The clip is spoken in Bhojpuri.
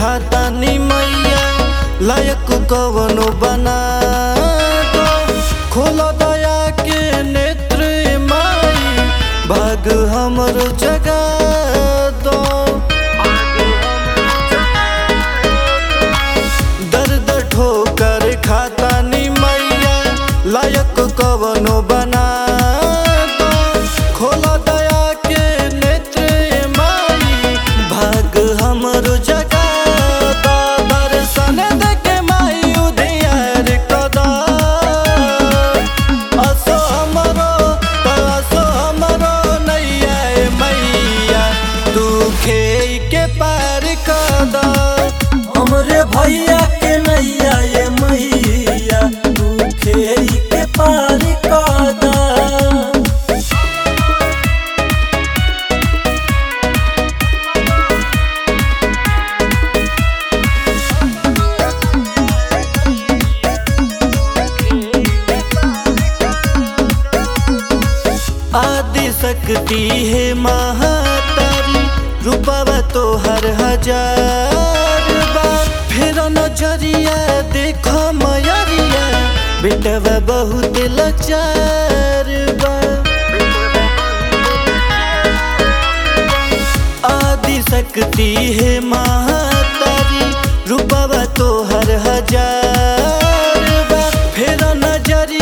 खाता नी मैया लायक कवनो बना दो। खोलो दया के नेत्र माई भाग हमर जगा दो। दर्द ठोकर खाता नी मैया लायक कवनो बना दो। खोलो दया के नेत्र माई भाग हमर जगा दो। दर्शन देके माई उधियार कदा असो हमरो नैया मैया तू खेई के पार कदा। हमरे भैया के नैया ये मैया तू खेई के पार कदा। आदि शक्ति है महातारी रूपवा तो हर हजार बार। फिर नजरिया देखो मयरिया बेटवा बहुत लाचार बा। आदि शक्ति है महातारी रूपवा तो हर हजार बार। फिर नजरिया